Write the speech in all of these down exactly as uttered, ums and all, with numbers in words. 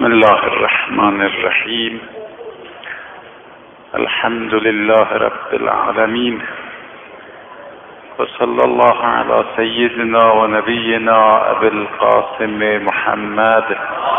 بسم الله الرحمن الرحیم. الحمد لله رب العالمین و صلی الله علی سیدنا و نبینا ابی القاسم محمد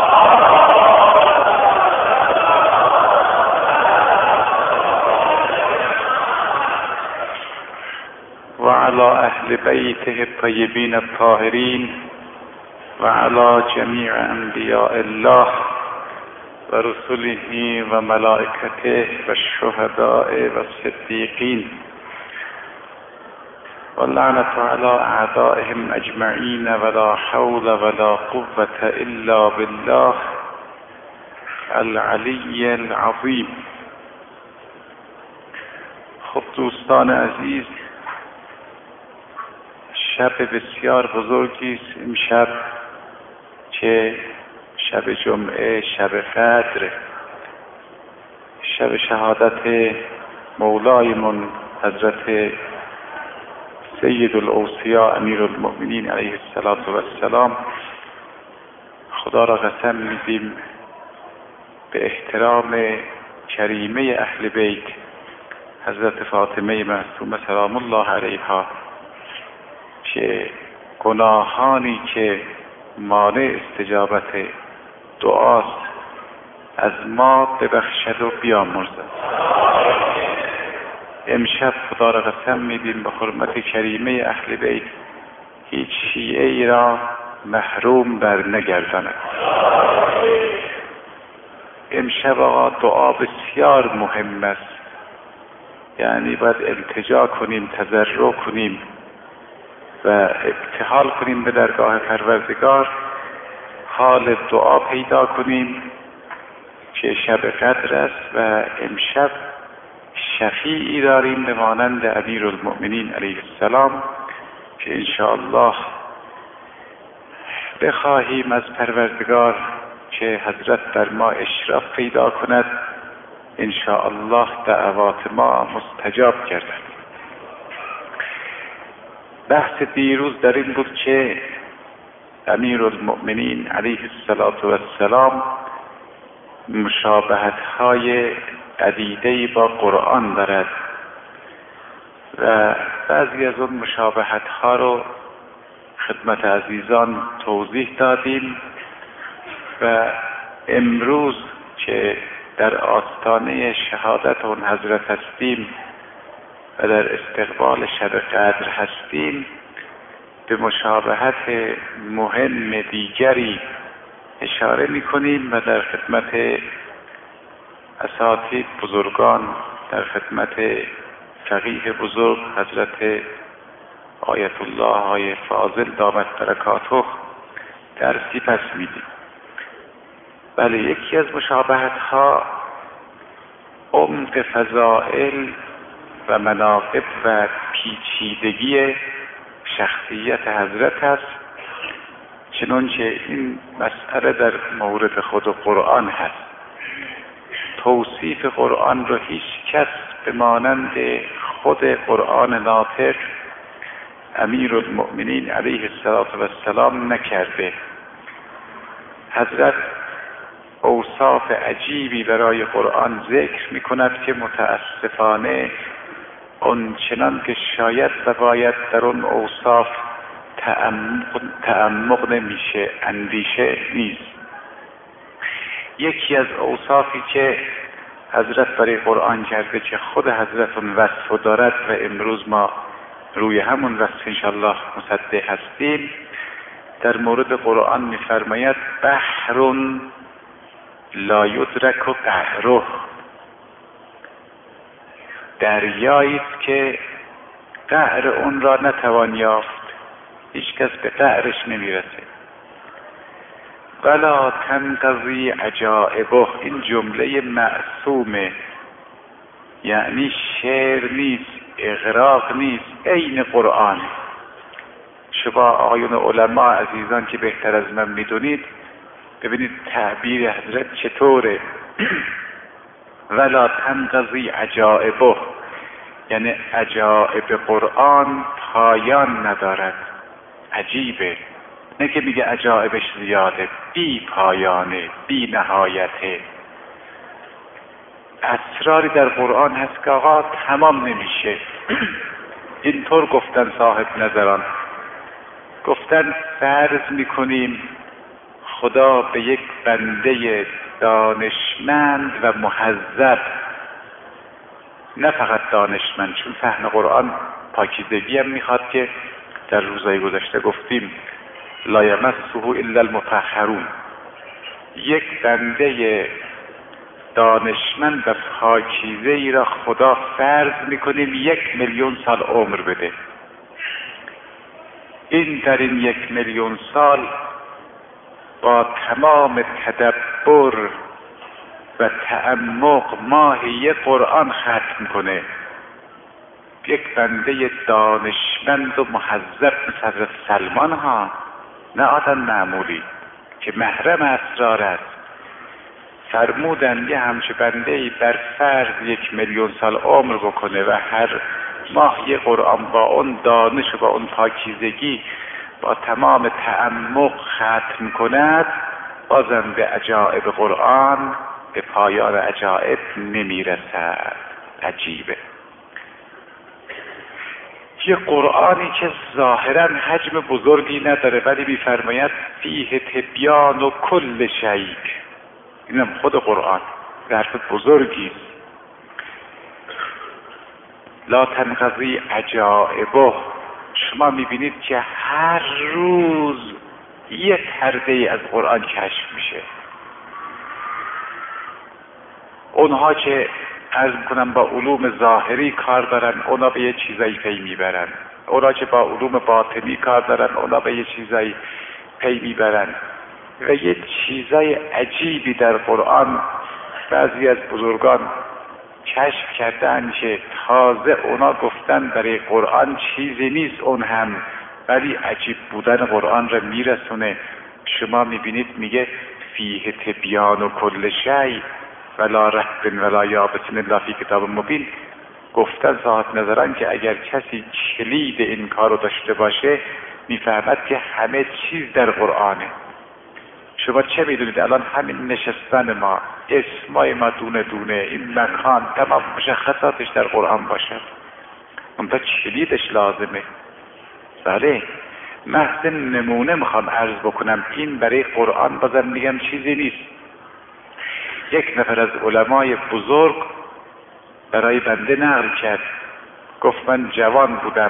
و علی اهل بیته الطیبین الطاهرین و علی جمیع انبیاء الله و رسله و ملائکته و الشهداء و الصدیقین و لعنت علی اعدائهم اجمعین ولا حول ولا قوة الا بالله العلی العظیم. خب دوستان عزیز، شب بسیار بزرگی است امشب که شب جمعه، شب قدر، شب شهادت مولایمون حضرت سید الاوصیاء امیر المؤمنین علیه السلام. خدا را قسم میدیم به احترام کریمه اهل بیت حضرت فاطمه معصومه سلام الله علیها که گناهانی که مانع استجابت دعاست از ما ببخشد و بیامرزد. امشب خدا را قسم میدیم به حرمت کریمه اهل بیت هیچ شیعه ای را محروم بر نگرداند. امشب آقا دعا بسیار مهم است، یعنی باید التجا کنیم، تضرع کنیم و ابتهال کنیم به درگاه پروردگار، حال دعا پیدا کنیم که شب قدر است و امشب شفیعی داریم به مانند امیر المؤمنین علیه السلام که انشاءالله بخواهیم از پروردگار که حضرت در ما اشراف پیدا کند، انشاءالله دعوات ما مستجاب گردد. بحث دیروز در این بود که امیر المؤمنین علیه السلام مشابهت های عدیده‌ای با قرآن دارد و بعضی از اون مشابهت ها رو خدمت عزیزان توضیح دادیم و امروز که در آستانه شهادت اون حضرت هستیم و در استقبال شب قدر هستیم، به مشابهت مهم دیگری اشاره می‌کنیم و در خدمت اساتید بزرگان، در خدمت فقیه بزرگ حضرت آیت الله های فاضل دامت برکاته درسی پس میدیم. بله، یکی از مشابهت ها عمق فضائل و مناقب و پیچیدگی شخصیت حضرت است، چنانچه این مسئله در مورد خود قرآن هست. توصیف قرآن رو هیچ کس به مانند خود قرآن ناطق امیر المؤمنین علیه السلام نکرده. حضرت اوصاف عجیبی برای قرآن ذکر می کند که متاسفانه اون چنان که شاید و باید در اون اوصاف تعمق, تعمق نمیشه، اندیشه نیست. یکی از اوصافی که حضرت برای قرآن کرده که خود حضرت اون وصف دارد و امروز ما روی همون وصف انشاءالله مصدق هستیم، در مورد قرآن می‌فرماید بحر لا یدرک قعره، دریایی است که قعر اون را نتوان یافت، هیچ کس به قعرش نمیرسه. ولا تنقضی عجائبه، این جمله معصومه، یعنی شعر نیست، اغراق نیست، عین قرآن. شما آقایون علما عزیزان که بهتر از من میدونید، ببینید تعبیر حضرت چطوره. ولا تنقضی عجائبه، یعنی عجائب قرآن پایان ندارد، عجیبه. نه که میگه عجایبش زیاده، بی پایانه، بی نهایته. اسراری در قرآن هست که آقا تمام نمیشه. اینطور گفتن صاحب نظران، گفتن فرض میکنیم خدا به یک بنده دانشمند و مهذب، نه فقط دانشمند، چون فهم قرآن پاکیزگی هم میخواد که در روزهای گذشته گفتیم لا یمسه الا المطهرون. یک بنده دانشمند و پاکیزه ای را خدا فرض میکنیم یک میلیون سال عمر بده. این در این یک میلیون سال با تمام تدبر و تعمق ماهی قرآن ختم کنه. یک بنده دانشمند و مهذب مثل حضرت سلمان ها، نه آدم معمولی که محرم اسرار است، فرمودن یه همچه بنده ای بر فرض یک میلیون سال عمر بکنه و هر ماه یه قرآن با اون دانش و با اون پاکیزگی با تمام تعمق ختم کند، بازم به عجایب قرآن به پایان عجایب نمیرسد. عجیبه. یه قرآنی که ظاهرا حجم بزرگی نداره ولی میفرماید فیه تبیان و کل شیء. اینم خود قرآن حرف بزرگی است. لا تنقضی عجائبه. شما میبینید که هر روز یه پرده ای از قرآن کشف میشه. اونها که عرض میکنم با علوم ظاهری کار دارن، اونا به یه چیزایی پی میبرن. اونا که با علوم باطنی کار دارن، اونا به یه چیزایی پی میبرن. و یه چیزای عجیبی در قرآن بعضی از بزرگان کشف کردن که تازه اونا گفتن برای قرآن چیزی نیست اون هم، ولی عجیب بودن قرآن را میرسونه. شما میبینید میگه فیه تبیان و کل شیء ولا رطب ولا یابس الا فی کتاب مبین. گفتن صاحب نظران که اگر کسی کلید این کار رو داشته باشه میفهمد که همه چیز در قرآنه. شما چه میدونید الان همین نشستن ما، اسمای ما دونه دونه، این مکان، تمام مشخصاتش در قرآن باشه، اون تا کلیدش لازمه. بله، محض نمونه میخوام عرض بکنم، این برای قرآن بازم میگم چیزی نیست. یک نفر از علمای بزرگ برای بنده نقل کرد، گفت من جوان بودم،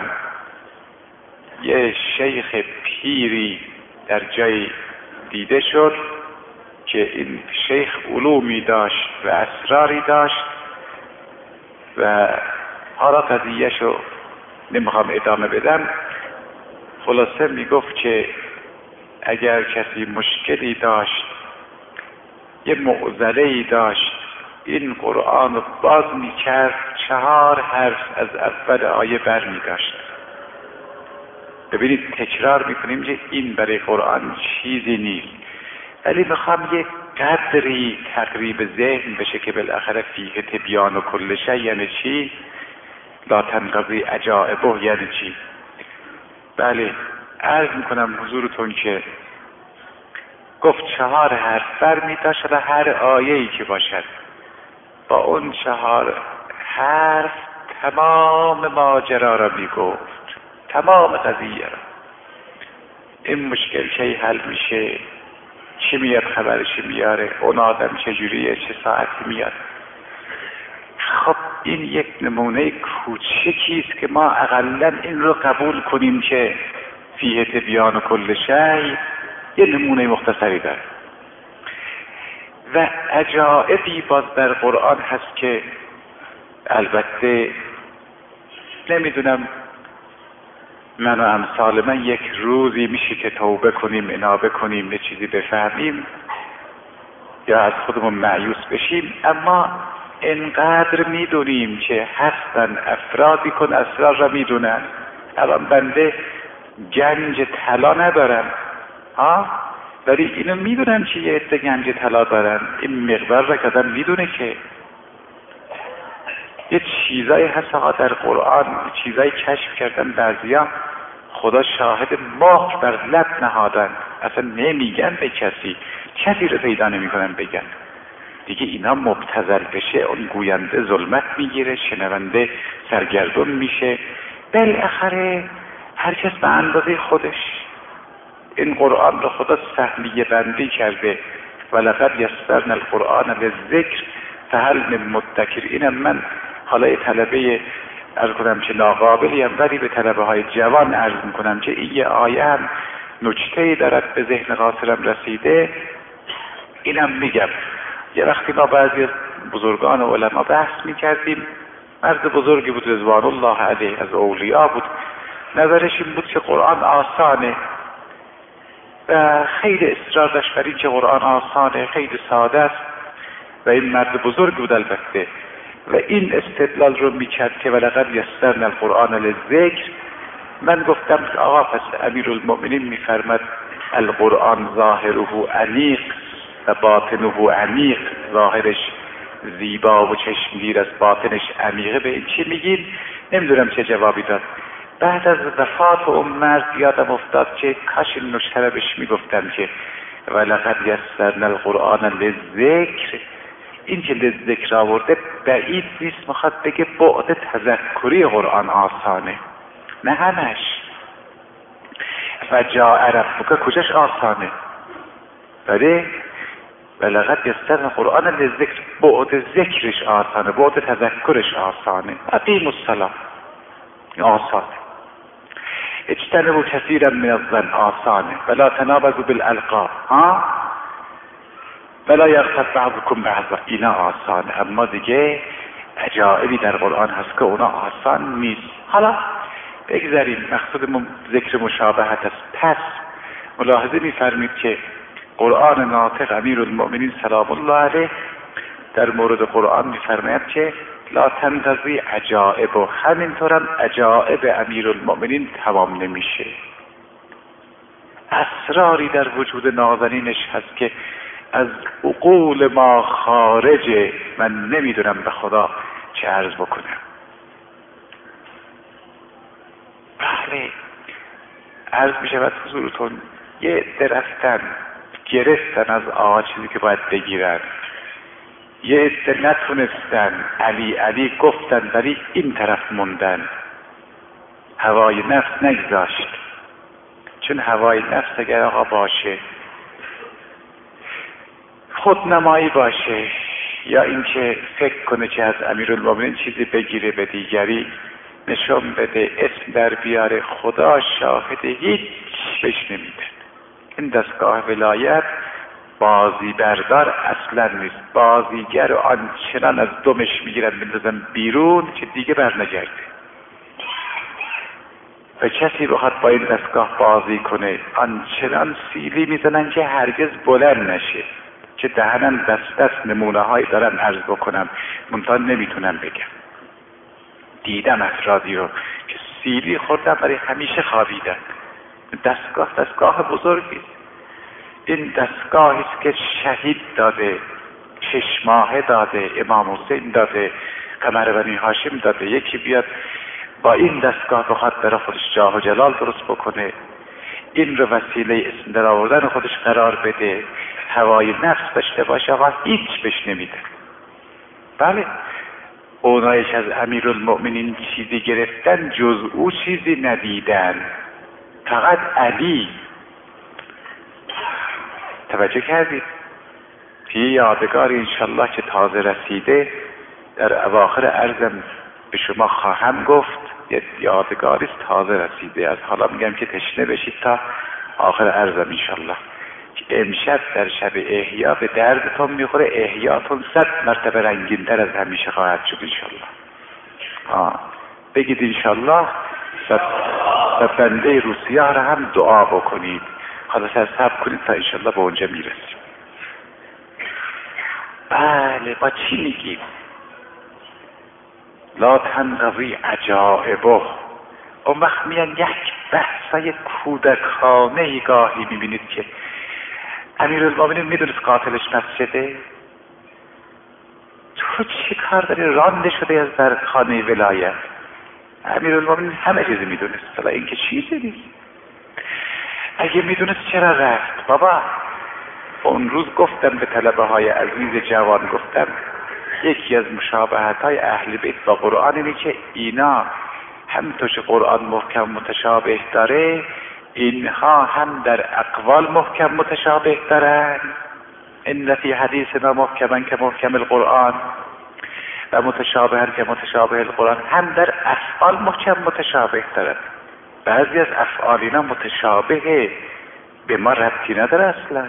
یه شیخ پیری در جای دیده شد که این شیخ علومی داشت و اسراری داشت و حالا قضیهشو نمیخوام ادامه بدم. خلاصه میگفت که اگر کسی مشکلی داشت، یه معضله‌ای داشت، این قرآن رو باز میکرد، چهار حرف از اول آیه بر میداشت. ببینید تکرار میکنیم که این برای قرآن چیزی نیست، ولی میخوام یه قدری تقریب ذهن بشه که بالاخره فیه تبیان و کل شیء یعنی چی، لا تنقضی عجائبه یعنی چی. بله، عرض میکنم حضورتون که گفت چهار حرف بر میداشت و هر آیه‌ای که باشد با اون چهار حرف تمام ماجرا را میگفت، تمام قضیه را. این مشکل کی حل میشه، چی میاد خبرشی میاره، اون آدم چجوریه، چه ساعتی میاد. خب این یک نمونه کوچکی است که ما اقلا این رو قبول کنیم که فیه تبیان و کل شیء یه نمونه مختصری داره. و عجائبی باز در قرآن هست که البته نمیدونم من و امثال من یک روزی میشه که توبه کنیم، انابه کنیم، یه چیزی بفهمیم یا از خودمون مایوس بشیم، اما انقدر میدونیم که هستن افرادی کن اسرار را میدونن. الان بنده گنج طلا ندارم ها، ولی اینو میدونن که یه عده گنج طلا دارن. این مقدار را که آدم میدونه که یه چیزایی هست ها در قرآن، چیزایی کشف کردن بعضیا خدا شاهد مهر بر لب نهادن، اصلا نمیگن به کسی، کسی رو پیدا نمیکنن بگن. دیگه اینا مبتذل بشه، اون گوینده ظلمت میگیره، شنونده سرگردون میشه. بالاخره هر کس به اندازه خودش. این قرآن رو خدا سهمیه بندی کرده، ولقد یسرنا القرآن للذکر فهل من مدکر. اینم من حالا یه طلبه عرض کنم که ناقابلی هم، ولی به طلبه های جوان عرض میکنم که این یه آیه هم نکته‌ای دارد به ذهن قاصرم رسیده. اینم میگم یه وقتی ما بعضی از بزرگان و علما بحث میکردیم، مرد بزرگی بود رضوان الله علیه، از اولیا بود، نظرش این بود که قرآن آسانه و خیلی اصرار داشت بر این که قرآن آسانه، خیلی ساده است. و این مرد بزرگ بود البته، و این استدلال رو میکرد که ولقد یسرنا القرآن للذکر. من گفتم که آقا پس امیرالمؤمنین میفرماد القرآن ظاهره انیق و باطنه عمیق، ظاهرش زیبا و چشمگیر از باطنش عمیقه، به این چی میگین؟ نمیدونم چه جوابی داد. بعد از وفات اون مرد یادم افتاد که کاش این نکته رو بهش میگفتم که ولقد یسرنا القرآن للذکر. این که للذکر آورده بعید نیست میخواد بگه بعد تذکری قرآن آسانه، نه همش. و جاء ربک کجاش آسانه؟ بله ولقد یسرنا القرآن للذکر، بعد ذکرش آسانه، بعد تذکرش آسانه. اقیموا الصلاة آسانه، اجتنبوا کثیرا من الظن آسانه، ولا تنابزوا بالالقاب ها، ولا یغتب بعضکم بعضا، اینا آسانه. اما دیگه عجائبی در قرآن هست که اونا آسان نیست. حالا بگذاریم، مقصودمون ذکر مشابهت است. پس ملاحظه می‌فرمایید که قرآن ناطق امیرالمؤمنین سلام الله علیه در مورد قرآن می‌فرماید که لا تنتظری عجائب، و همینطورم عجائب امیرالمؤمنین تمام نمیشه. اسراری در وجود نازنینش هست که از عقول ما خارجه. من نمیدونم به خدا چه عرض بکنم. بله عرض میشود حضورتون، یه درفتن گرفتن از آقا چیزی که باید بگیرن، یه عده نتونستن، علی علی گفتن ولی این طرف موندن، هوای نفس نگذاشت. چون هوای نفس اگر آقا باشه، خودنمایی باشه، یا اینکه فکر کنه که از امیرالمومنین چیزی بگیره به دیگری نشون بده، اسم در بیاره، خدا شاهد هیچ بهش نمیده. این دستگاه ولایت بازی بردار اصلا نیست. بازیگر رو آنچنان از دمش میگیرن بندازن بیرون که دیگه برنگرده. و کسی بخواد با این دستگاه بازی کنه آنچنان سیلی میزنن که هرگز بلند نشه. که دهنم دست دست نمونه هایی دارم عرض بکنم، منتها نمیتونم بگم. دیدم افرادی رو که سیلی خوردن برای همیشه خوابیدن. دستگاه دستگاه بزرگی، این دستگاهی است که شهید داده، شش ماهه داده، امام حسین داده، قمر بنی هاشم داده. یکی بیاد با این دستگاه بخواد برای خودش جاه و جلال درست بکنه، این رو وسیله اسم در آوردن خودش قرار بده، هوای نفس داشته باشه، آقا هیچ بهش نمیده. بله اونایی که از امیرالمؤمنین چیزی گرفتن جز او چیزی ندیدن، فقط علی. توجه کردید؟ یه یادگار انشالله که تازه رسیده در اواخر عرضم به شما خواهم گفت، یه یادگاریست تازه رسیده. از حالا میگم که تشنه بشید تا آخر عرضم انشالله. امشب در شب احیا به دردتون میخوره، احیاتون صد مرتبه رنگین‌تر از همیشه خواهد شد انشالله. آه. بگید انشالله و بنده روسیه را هم دعا بکنید. حالا صبر کنید تا انشالله به اونجا میرسیم. بله با چی میگیم؟ لا تنقضی عجائبه. اون وقت میان یک بحثای کودکانه گاهی میبینید که امیرالمومنین میدونست قاتلش مسجده؟ تو چی کار داری؟ رانده شده از در خانه ولایت، امیرالمومنین همه چیز میدونست، حالا این که چیزی نیست. اگه میدونست چرا رفت؟ بابا اون روز گفتم به طلبه های عزیز جوان، گفتم یکی از مشابهت های اهل بیت با قرآن اینه که اینا همونطور که قرآن محکم متشابه داره، اینها هم در اقوال محکم متشابه دارن. ان فی حدیثنا محکما که محکم القرآن و متشابه که متشابه القرآن، هم در افعال محکم متشابه دارن. بعضی از افعال اینا متشابه به ما ربطی نداره اصلا.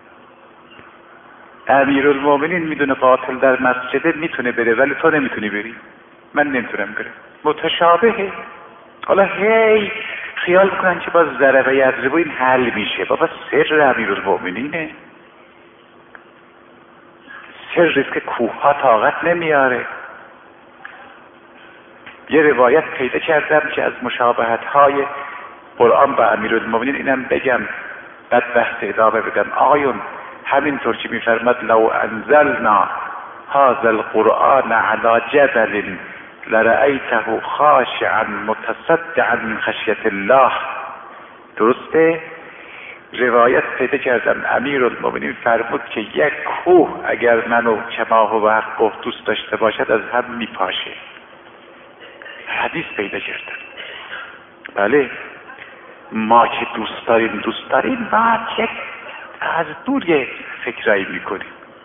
امیرالمومنین میدونه قاتل در مسجده میتونه بره ولی تو نمیتونی بری، من نمیتونم برم، متشابهه. حالا هی خیال کنن که با ضربه یضرب این حل میشه. بابا سر امیرالمومنینه، سریست که کوه ها طاقت نمیاره. یه روایت پیدا کردم که از مشابهت های قرآن با امیرالمومنین اینم بگم بعد بحث ادامه بدم. آقایون همینطور که میفرماد لو انزلنا هذا القرآن على جبل لرأيته خاشعا متصدعا من خشیت الله، درسته؟ روایت پیدا کردم امیرالمومنین فرمود که یک کوه اگر منو کماه و حق دوست داشته باشد از هم میپاشه. حدیث پیدا کردم. بله ما که دوست داریم دوست داریم ما که از دور یه فکرایی میکنیم.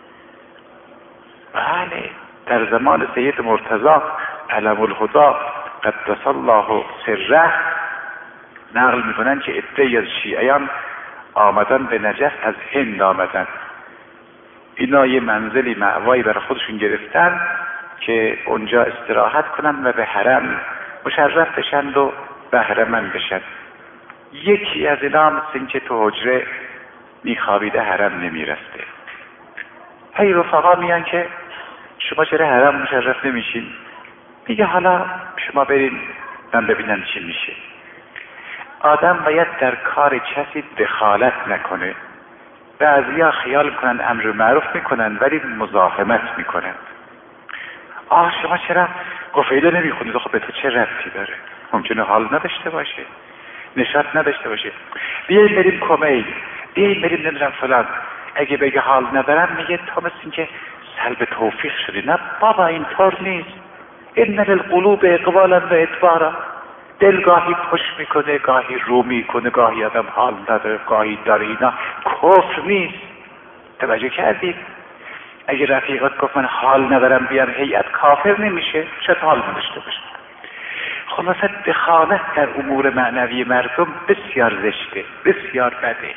بله در زمان سید مرتضی علم الهدا قدس الله سره نقل میکنن که عده‌ای از شیعیان آمدن به نجف، از هند آمدن. اینا یه منزلی مأوایی برای خودشون گرفتن که اونجا استراحت کنن و به حرم مشرف بشن و بهره‌مند بشن. یکی از اینا مثل این که تو حجره میخوابیده حرم نمیرسته. هی رفقا میان که شما چرا حرم مشرف نمیشین؟ میگه حالا شما برین من ببینم چی میشه. آدم باید در کار کسی دخالت نکنه. بعضیا خیال کنن امر معروف میکنن ولی مزاحمت میکنن. آه شما چرا قفیله نمیخونید؟ خب به تو چه ربطی داره؟ ممکنه حال نداشته باشه، نشاط نداشته باشه. بیاییم بریم کمیل، بیاییم بریم نمیدونم فلان. اگه بگه حال ندارم میگه تو مثل این که سلب توفیق شدی. نه بابا اینطور نیست. ان للقلوب اقبالا و ادبارا، دل گاهی پشت میکنه گاهی رو میکنه، گاهی آدم حال نداره گاهی داره. اینا کفر نیست. توجه کردید؟ اگه رفیقات گفت من حال ندارم بیام هیئت، کافر نمیشه، شاید حال نداشته باشه. خلاصه دخالت در امور معنوی مردم بسیار زشته، بسیار بده.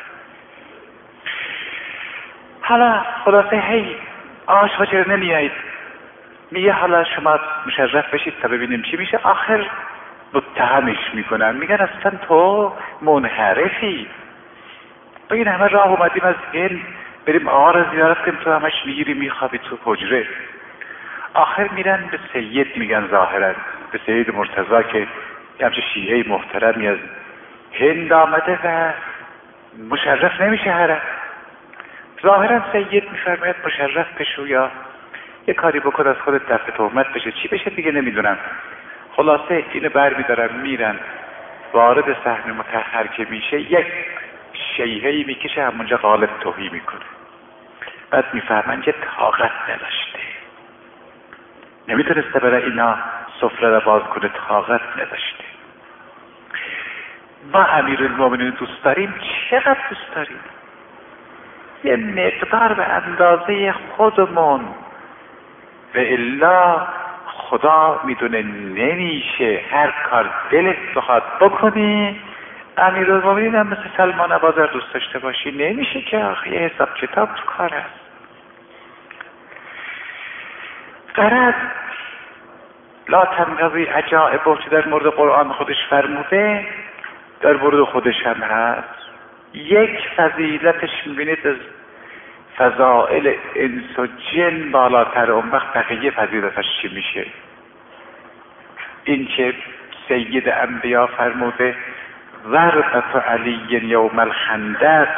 حالا خلاصه هی آه شما چرا نمیایید؟ میگه حالا شما مشرف بشید تا ببینیم چی میشه. آخر متهمش میکنن، میگن اصلا تو منحرفی. بگین همه راه اومدیم از هند بریم آقا را زیارت کنیم، تو همش میگیری میخوابی تو حجره. آخر میرن به سید میگن، ظاهرا به سید مرتضی که همچه شیعه محترمی از هند آمده و مشرف نمیشه حرم. ظاهرا سید میفرماید مشرف بشو یا یه کاری بکن از خودت دفع تهمت بشه، چی بشه دیگه نمیدونم. خلاصه اینو برمیدارن میرن وارد صحن مطهر که میشه، یک شیهه‌ای میکشه همونجا غالب توهی میکنه. بعد میفهمن که طاقت نداشته، نمیتونسته برای اینا سفره را باز کنه، طاقت نداشته. ما امیرالمومنین دوست داریم، چقدر دوست داریم؟ یه مقدار به اندازه خودمون، و الا خدا میدونه نمیشه هر کار دلت بخواد بکنی. امیرالمومنین هم مثل سلمان بازار دوست داشته باشی نمیشه که آخه یه حساب کتاب تو کار هست. غرض لا تنقضی عجائب که در مورد قرآن خودش فرموده در مورد خودش هم هست. یک فضیلتش میبینید از فضائل انس و جن بالاتر، اون وقت بقیه فضیلتش چی میشه؟ این که سید انبیا فرموده ضربت علی یوم الخندق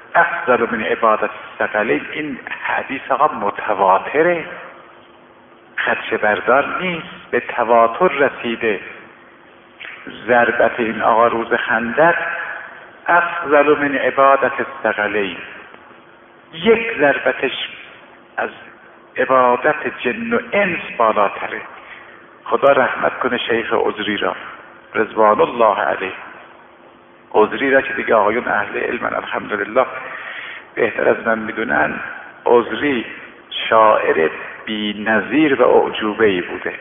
افضل من عبادت الثقلین. این حدیث آقا متواتره. خدشه بردار نیست، به تواتر رسیده. ضربت این آقا روز خندق افضل من عبادت الثقلین، یک ضربتش از عبادت جن و انس بالاتره. خدا رحمت کنه شیخ عذری را رضوان الله علیه. عذری را که دیگه آقایون اهل علمن الحمدلله بهتر از من میدونن. عذری شاعر بی نظیر و اعجوبه‌ای بوده.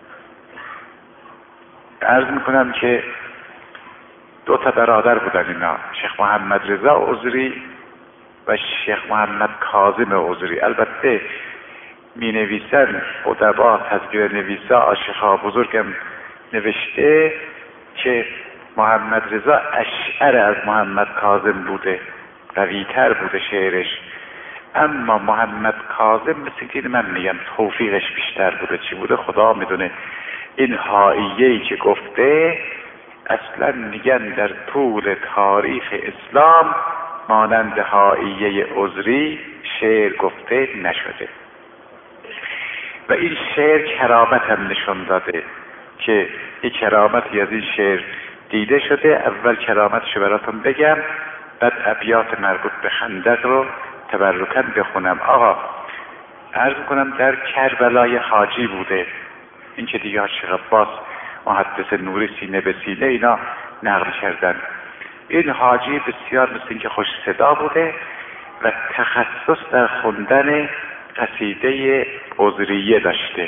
عرض میکنم که دو تا برادر بودن اینا، شیخ محمد رضا عذری و شیخ محمد کاظم عذری. البته می نویسن ادبا، تذکره نویسا، آشیخا بزرگم نوشته که محمد رضا اشعر از محمد کاظم بوده، قویتر بوده شعرش. اما محمد کاظم مثل که من میگم توفیقش بیشتر بوده. چی بوده خدا میدونه. این حائیه‌ای که گفته اصلا میگن در طول تاریخ اسلام مانند حائیه عذری شعر گفته نشده و این شعر کرامت هم نشون داده که این کرامتی از این شعر دیده شده. اول کرامتشو براتون بگم، بعد ابیات مربوط به خندق رو تبرکاً بخونم. آقا عرض کنم در کربلای حاجی بوده. این که دیگه شیخ عباس محدث نوری سینه به سینه اینا نقل کردن. این حاجی بسیار مثل این که خوش صدا بوده و تخصص در خوندن قصیده عذریه داشته.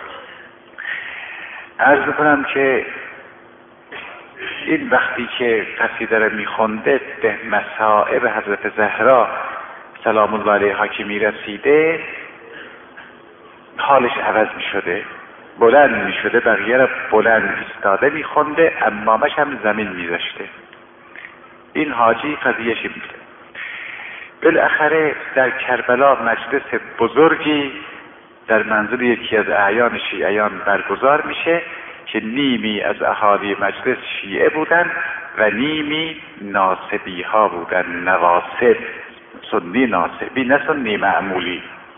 عرض کنم که این وقتی که قصیده رو میخونده به مصائب حضرت زهرا سلام الله علیها که میرسیده حالش عوض میشده، بلند میشده، بقیه رو بلند ایستاده میخونده، امامش هم زمین میذاشته. این حاجی قضیهش این بوده. بالاخره در کربلا مجلس بزرگی در منزل یکی از اعیان شیعیان برگزار میشه که نیمی از اهالی مجلس شیعه بودن و نیمی ناصبی ها بودن، نواصب، سنی ناصبی، نه سنی معمولی.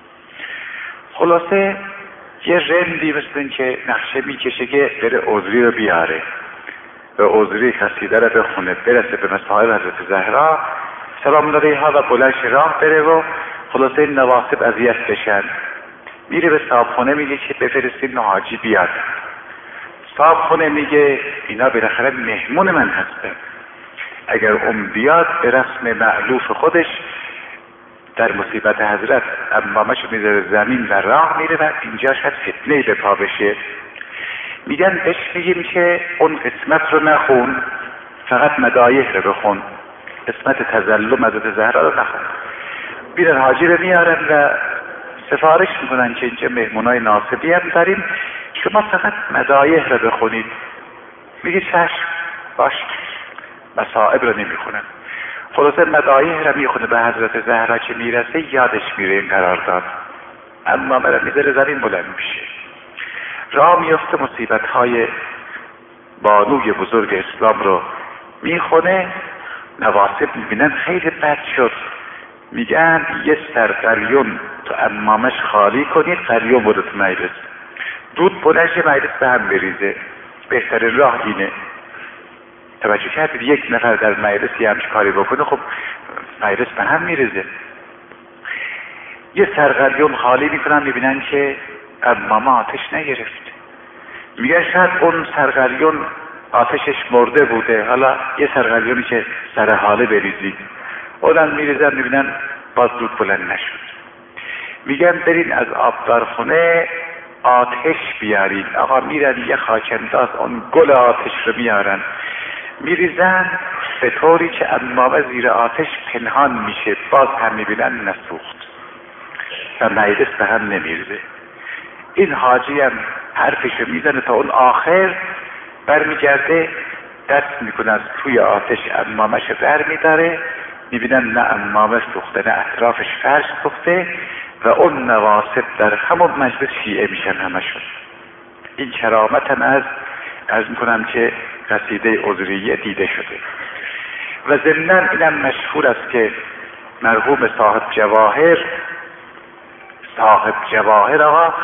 خلاصه یه رندی مثل این که نقشه میکشه که بره عذری رو بیاره، به عذری قصیده رو بخونه، برسه به مصائب حضرت زهرا سلام الله علیها و بلند راه بره و خلاصه این نواصب اذیت بشن. میره به صاحبخونه میگه که بفرستید حاجی بیاد. صاحبخونه میگه اینا بالاخره مهمون من هستن، اگر اون بیاد به رسم مألوف خودش در مصیبت حضرت امامش میذاره زمین و راه میره و اینجا شاید فتنه به پا بشه. میگن بهش میگیم که اون قسمت رو نخون، فقط مدایح رو بخون، قسمت تظلم حضرت زهرا رو نخون. بیرن حاجی رو میارن و سفارش میکنن که اینجا مهمونای ناصبی هم داریم، شما فقط مدایح رو بخونید. میگه چشم باش، مصائب رو نمیخونن. خلاصه مدایح رو میخونه، به حضرت زهرا که میرسه یادش میره این قرار داد، اما من میذاره زمین بلند میشه، راه میفته، مصیبت های بانوی بزرگ اسلام رو میخونه. نواصب میبینن خیلی بد شد، میگن یه سر قلیون تو امامش خالی کنید، قلیون بوده تو مجلس، دود بلنش مجلس به هم بریزه، بهترین راه اینه. توجه کردید یک نفر در مجلس یه همچه کاری بکنه خب مجلس به هم میریزه. یه سرقلیون خالی میکنن، میبینن که امام آتش نگرفت. میگن شاید اون سرقلیون آتشش مرده بوده، حالا یه سرقلیونی که سر حاله بریزید. اونم میریزن، میبینن باز دود بلند نشد. میگن برین از آبدارخونه آتش بیارین. آقا میرن یه خاکنداز اون گل آتش رو میارن، میریزن به طوری که امامه زیر آتش پنهان میشه، باز هم میبینن نسوخت و مجلس به هم نمیریزه. این حاجی هم حرفشو میزنه تا اون آخر، برمیگرده دست میکنه از توی آتش امامش بر میداره، میبینن نه امامه سوخته نه اطرافش فرش سوخته و اون نواصب در همون مجلس شیعه میشن همشون. این کرامت هم از عرض میکنم که قصیده عذریه دیده شده. و ضمناً اینم مشهور است که مرحوم صاحب جواهر صاحب جواهر آقا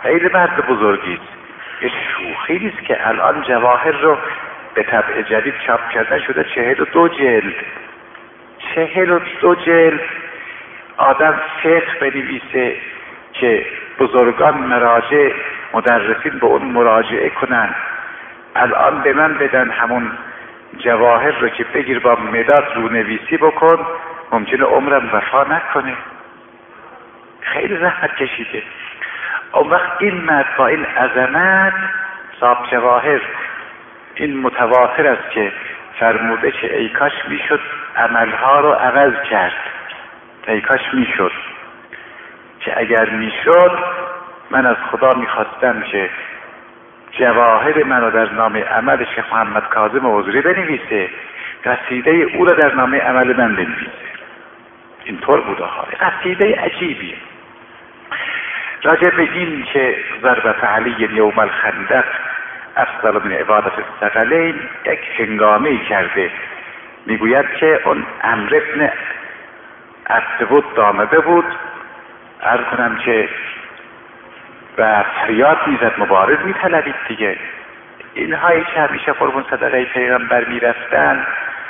خیلی مرد بزرگی است. یه شوخی نیست که الان جواهر رو به طبع جدید چاپ کردن شده چهل و دو جلد. چهل و دو جلد آدم فقه بنویسه که بزرگان مراجع مدرسین به اون مراجعه کنن. الان به من بدن همون جواهر رو که بگیر با مداد رو نویسی بکن، ممکنه عمرم وفا نکنه. خیلی زحمت کشیده. اون وقت این مرد با این عظمت صاحب جواهر این متواتر است که فرموده که ای کاش میشد عملها رو عوض کرد، ای کاش میشد که اگر میشد من از خدا میخواستم که جواهر منو در نام عمل شیخ محمد کاظم حضوری بنویسه، قصیده او رو در نام عمل من بنویسه. اینطور بوده ها. قصیده عجیبیه راجع به این که ضربت علی یوم الخندق افضل من عبادت الثقلین یک هنگامه کرده. میگوید که اون عمرو بن عبدود آمده بود، عرض کنم که و فریاد میزد مبارز میطلبید دیگه. اینهایی که همیشه قربون صدقه پیغمبر میرفتن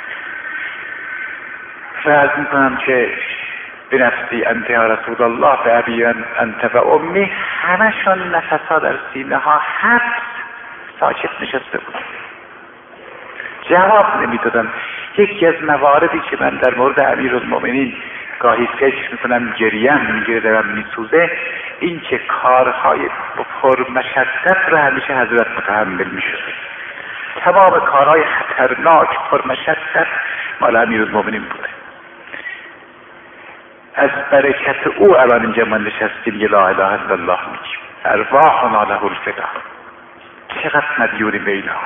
و عرض میکنم که بنفسی انت یا رسول الله و ابی انت و امی، همشون نفسها در سینه ها حبس ساکت نشسته بود، جواب نمیدادن. یکی از مواردی که من در مورد امیرالمؤمنین گاهی فکر میکنم گریم میگیره دارم میسوزه، این که کارهای پرمشقت رو همیشه حضرت متحمل میشده. تمام کارهای خطرناک پرمشقت مال امیرالمؤمنین بوده. از برکت او الان اینجا ما نشستیم یه لا اله الا الله میگیم، ارواحنا له الفدا. چقدر مدیونی به اینها.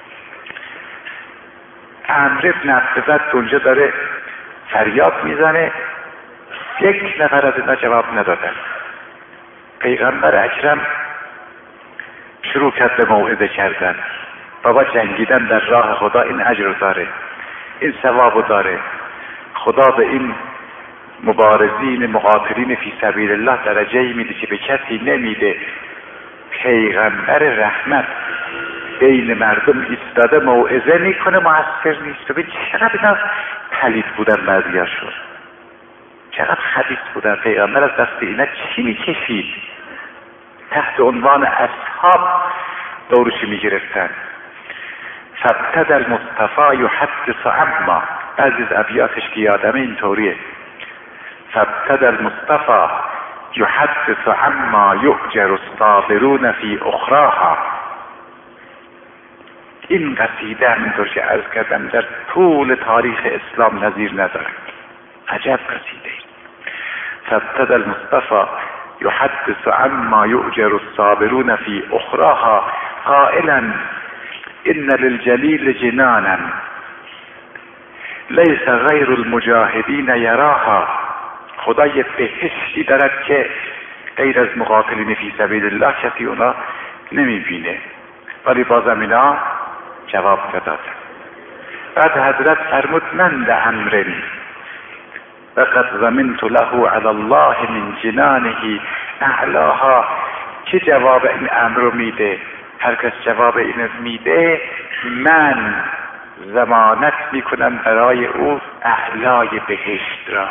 عمرو بن عبدود اونجا داره فریاد میزنه، یک نفر از اینا جواب ندادن. پیغمبر اکرم شروع کرد به موعظه کردن. بابا جنگیدن در راه خدا این اجر داره، این ثواب داره. خدا به این مبارزین مقاتلین فی سبیل الله درجه‌ای میده که به کسی نمیده. پیغمبر رحمت بین مردم ایستاده موعظه میکنه، مؤثر نیست. ببین چقدر اینا پلید بودن بعضیاشون، چقدر خبیث بودن. پیغمبر از دست اینا چی میکشید؟ تحت عنوان اصحاب دورشی میگرفتن. فابتدى المصطفى يحدث عما، بعضی از ابیاتش که یادمه اینطوریه. فابتدى المصطفى يحدث عما يؤجر الصابرون في اخراها. این قصیده همینطور که عرض کردم در طول تاریخ اسلام نظیر ندارد. عجب قصیده. فابتدى المصطفى يحدث عما يؤجر الصابرون في اخراها قائلا ان للجلیل جنانا لیس غیر المجاهدین یراها. خدا یه بهشتی دارد که غیر از مقاتلین فی سبیل الله کسی اونا نمیبینه، ولی بازم اینا جواب ندادن. بعد حضرت فرمود من لعمرو وقد ضمنت له علی الله من جنانه اعلاها. که جواب این امر رو میده؟ هر کس جواب این میده من ضمانت میکنم برای او اعلای بهشت را.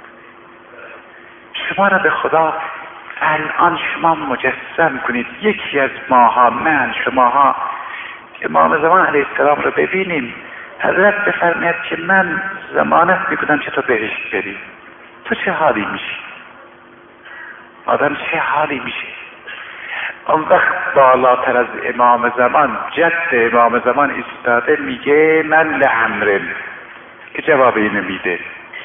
شما را به خدا الان شما مجسم کنید، یکی از ماها، من شماها امام زمان علیه السلام رو ببینیم، حضرت بفرماید که من ضمانت میکنم که تو بهشت بری. تو چه حالی میشی؟ آدم چه حالی میشه؟ اون وقت بالاتر از امام زمان جد امام زمان ایستاده میگه من لعمرو. که جواب اینو میده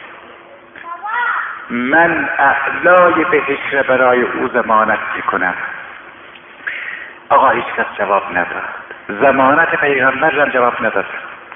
من اعلای بهشت برای او ضمانت میکنم. آقا هیچ کس جواب نداد. ضمانت پیغمبر هم جواب نداد.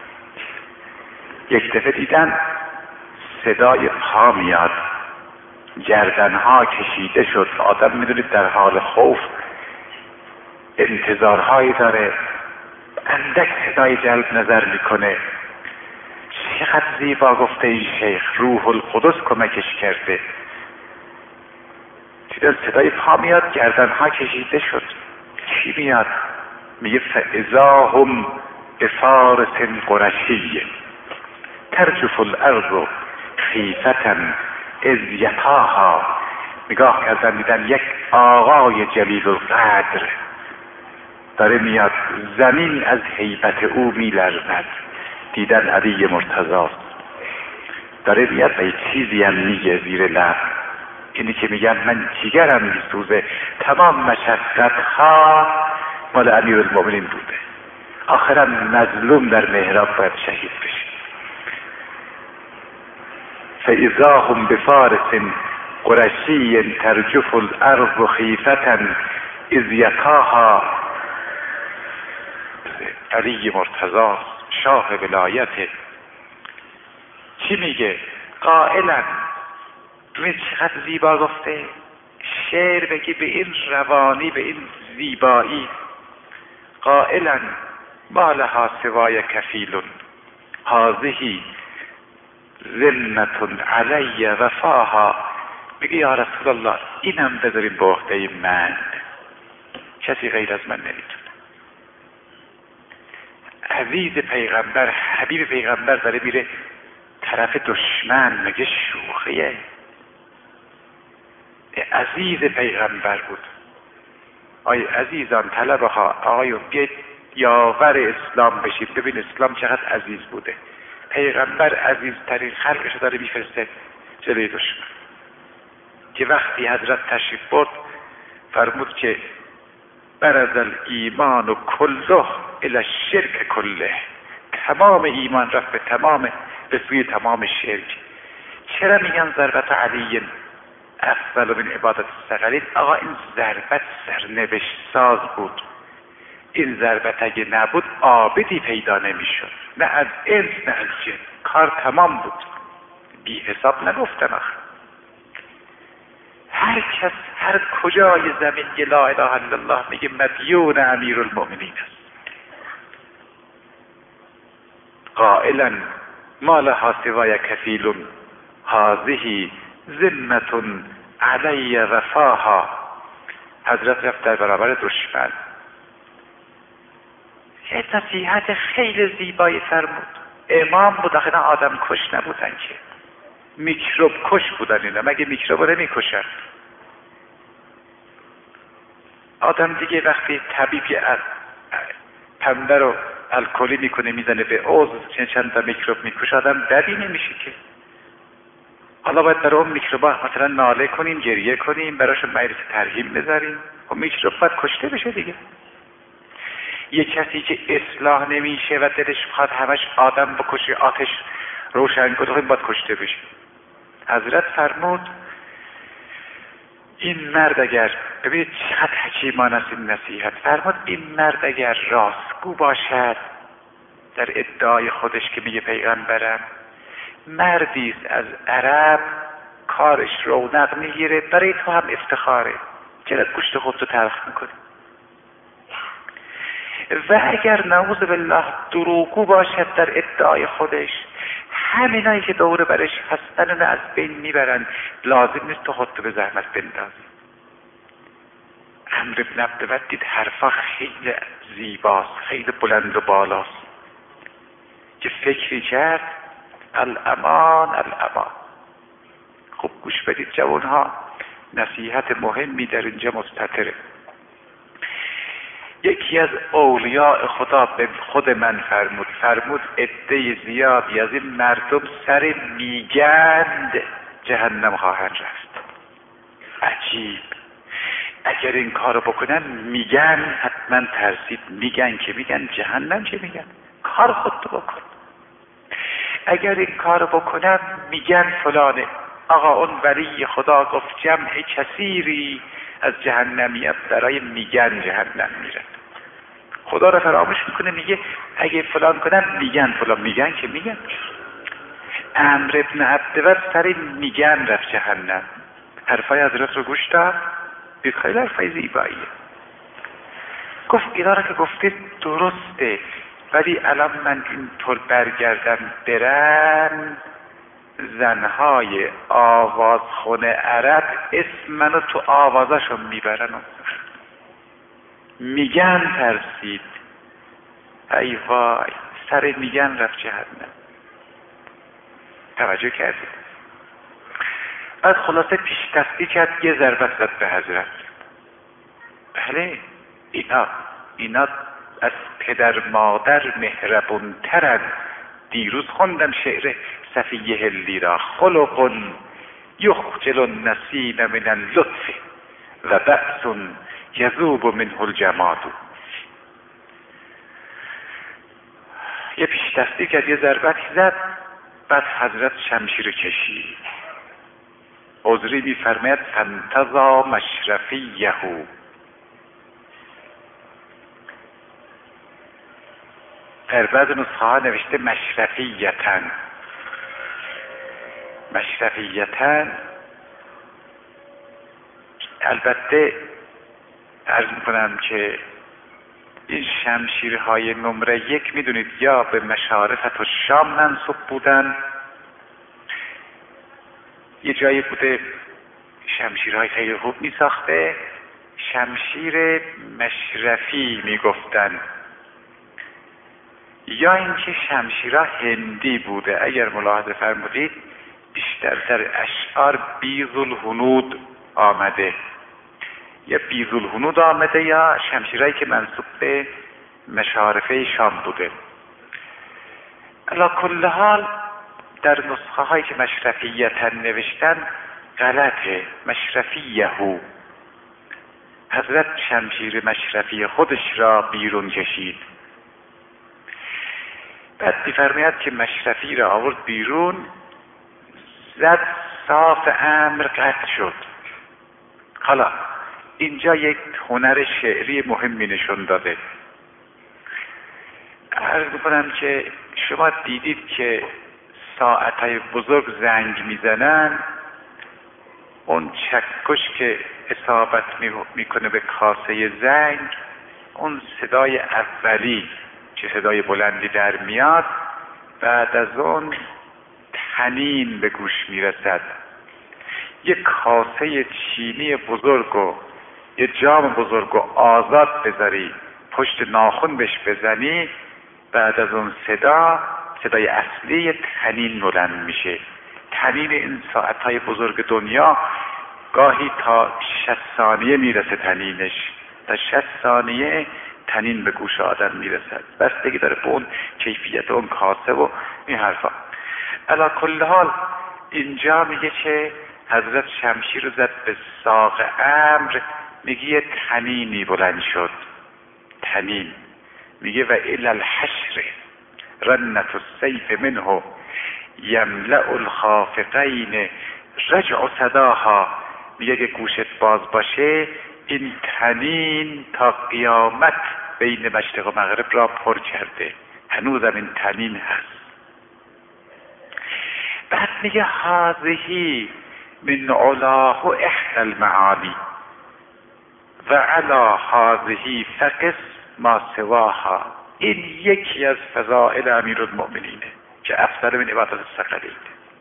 یک دفعه دیدن صدای پا میاد، گردنها کشیده شد. آدم میدونید در حال خوف انتظارهایی داره، اندک صدای جلب نظر میکنه. چقدر زیبا گفته این شیخ، روح القدس کمکش کرده. دیدن صدای پا میاد، گردنها کشیده شد. چی میاد؟ میگه فاذا هم بفارس قرشی ترجف الارض خیفة اذ یطاها. نگاه کردن دیدن یک آقای جلیل القدر داره میاد، زمین از هیبت او میلرزد. دیدن علی مرتضی داره میاد و یک چیزی هم میگه زیر لب، اینی که میگن من جیگرم میسوزه، تمام مشقت ها مال امیرالمومنین بوده، آخرم مظلوم در محراب باید شهید بشه. فاذا هم بفارس قرشی ترجف الارض خیفة اذ یطاها. علی مرتضی شاه ولایت چی میگه؟ قائلا، ببین چقدر زیبا گفته، شعر بگی به این روانی، به این زیبایی. قائلا ما لها سوای کفیل هذه ذمة علی وفاها. بگی یا رسول الله اینم بذاریم به عهده من، کسی غیر از من نمیتونه. عزیز پیغمبر، حبیب پیغمبر داره میره طرف دشمن، مگه شوخیه؟ عزیز پیغمبر بود. آی عزیزان طلبه ها، آقایون بیاید یاور اسلام بشید، ببین اسلام چقدر عزیز بوده. پیغمبر عزیزترین خلقش داره میفرسته جلوی دشمن، که وقتی حضرت تشریف برد فرمود که برز الایمان کله الی الشرک کله. تمام ایمان رفت به تمام به سوی تمام شرک. چرا میگن ضربت علی افضل من عبادت الثقلین؟ آقا این ضربت سرنوشت ساز بود. این ضربت اگه نبود عابدی پیدا نمیشد، نه از انس نه از جن. کار تمام بود، بی حساب نگفتن. آخر هر کس هر کجای زمین که لا اله الا الله میگه مدیون امیرالمومنین است. قائلا ما لها سوای کفیل هذه ذمة علی وفاها. حضرت رفت در برابر دشمن، یه نصیحت خیلی زیبایی فرمود. امام بود، آخه آدم کش نبودن که، میکروب کش بودن اینا. مگه میکروب رو نمیکشن؟ آدم دیگه وقتی طبیب پنبه رو الکلی میکنه میزنه به عضو، چند تا میکروب میکشه، آدم بدی نمیشه که. حالا باید برای اون میکروبا مثلا ناله کنیم، گریه کنیم، براشون مجلس ترحیم بذاریم، خب میکروب باید کشته بشه دیگه. یه کسی که اصلاح نمیشه و دلش میخواد همش آدم بکشه، آتش روشن کنه، باید کشته بشه. حضرت فرمود این مرد اگر، ببینید چقدر حکیمانه است این نصیحت، فرمود این مرد اگر راستگو باشد در ادعای خودش که میگه پیغمبرم، مردی است از عرب کارش رونق میگیره، برای تو هم افتخاره، چرا گوشت خودتو تلخ میکنی؟ و اگر نعوذ بالله دروغگو باشد در ادعای خودش، همینایی که دور برش هستن اون از بین میبرن، لازم نیست تو خودتو به زحمت بندازی. عمرو بن عبدود دید حرفا خیلی زیباست، خیلی بلند و بالاست، که فکری کرد الامان الامان. خوب گوش بدید جوانها، نصیحت مهمی در اینجا مستتره. یکی از اولیاء خدا به خود من فرمود فرمود عده زیادی از این مردم سر میگند جهنم خواهند رفت. عجیب، اگر این کارو بکنن میگن حتما ترسید، میگن که میگن جهنم، چه میگن؟ کار خودتو بکن. اگر این کارو بکنن میگن فلانه. آقا اون ولی خدا گفت جمع کثیری از جهنمیت برای میگن جهنم میرن. خدا را فراموش میکنه، میگه اگه فلان کنن میگن فلان، میگن که میگن. عمرو بن عبدود سر میگن رفت جهنم. حرفای حضرت رو گوش داد، دید خیلی حرفای زیباییه. گفت اینا را که گفتید درسته، ولی الان من اینطور برگردم برم زنهای آوازخونه عرب اسم منو تو آوازشون میبرن و میگن ترسید. ای وای، سر میگن رفت جهنم. توجه کردید؟ بعد خلاصه پیش دستی کرد، یه ضربت زد به حضرت. بله، اینا اینا از پدر مادر مهربونترن. دیروز خوندم شعر صفیه هلی را: خلق یخجل النسیم من اللطف و بأس یذوب منه الجماد. یه پیش دستی کرد، یه ضربتی زد. بعد حضرت شمشیر کشید. عذری می‌فرماید فانتزع مشرفیه. در بعض نسخه ها نوشته مشرفیتن. مشرفیتن البته عرض میکنم که این شمشیرهای نمره یک میدونید یا به مشارفت و شام منصوب بودن، یه جایی بوده شمشیرهای خیلی خوب میساخته، شمشیر مشرفی میگفتن، یا اینکه شمشیرها هندی بوده. اگر ملاحظه فرمودید بیشتر در اشعار بیذوالهنود آمده، یا بیذوالهنود آمده یا شمشیرهایی که منسوب به مشارفه شام بوده. علی کل حال در نسخه هایی که مشرفیتن نوشتن غلطه، مشرفیه. حضرت شمشیر مشرفی خودش را بیرون کشید. بعد می‌فرماید که مشرفی را آورد بیرون، زد، صاف امر قطع شد. حالا اینجا یک هنر شعری مهمی نشون داده. عرض می‌کنم که شما دیدید که ساعتهای بزرگ زنگ میزنن، اون چکش که اصابت میکنه به کاسه زنگ، اون صدای اولی که صدای بلندی در میاد، بعد از اون طنین به گوش میرسد. یک کاسه چینی بزرگ و یه جام بزرگ و آزاد بذاری، پشت ناخن بهش بزنی، بعد از اون صدا صدای اصلی طنین بلند میشه. طنین این ساعتهای بزرگ دنیا گاهی تا شصت ثانیه میرسه طنینش، تا شصت ثانیه طنین به گوش آدم میرسد. بستگی داره به اون کیفیت اون کاسه و این حرفا. علی کل حال اینجا میگه که حضرت شمشیر رو زد به ساق امر، میگه طنینی بلند شد. طنین میگه و الی الحشر رنت السیف منه یملأ الخافقین رجع صداها. میگه که گوشت باز باشه این طنین تا قیامت بین مشرق و مغرب را پر کرده، هنوزم این طنین هست. بعد میگه هذه من علاه احدى المعالی و علی هذه فقس ما سواها. این یکی از فضائل امیرالمؤمنینه که افضل من عبادت الثقلین.